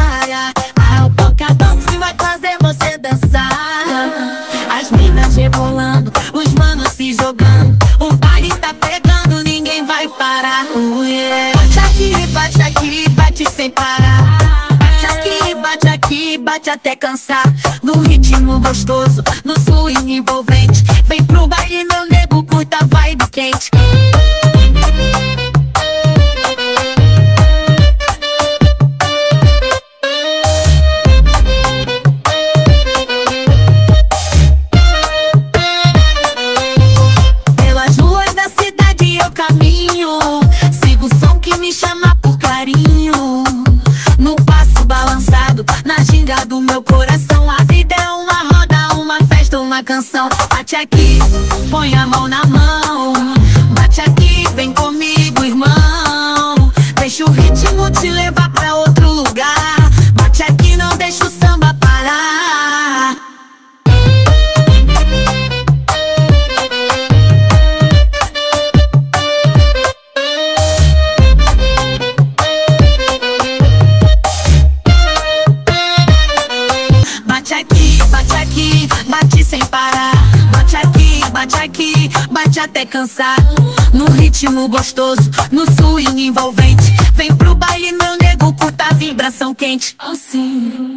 saia. Ah, o tocadão que vai fazer você dançar. As minas rebolando, os manos se jogando. O baile tá pegando, ninguém vai parar. Yeah. Bate aqui, bate sem parar. Bate aqui, bate até cansar. No ritmo gostoso, no swing envolvente. Vem pro baile, meu nego, curta a vibe quente. Pelas ruas da cidade eu caminho, sigo o som que me chama por carinho. No passo balançado, na ginga do meu coração. A vida é uma roda, uma festa, uma canção. Bate aqui, põe a mão na mão. Bate aqui, vem comigo, irmão. Deixa o ritmo te levar pra outro lugar. Bate aqui, não deixa o samba parar. Bate aqui, bate sem parar. Bate aqui, bate até cansar. No ritmo gostoso, no swing envolvente. Vem pro baile, meu nego, curta a vibração quente. Oh, sim.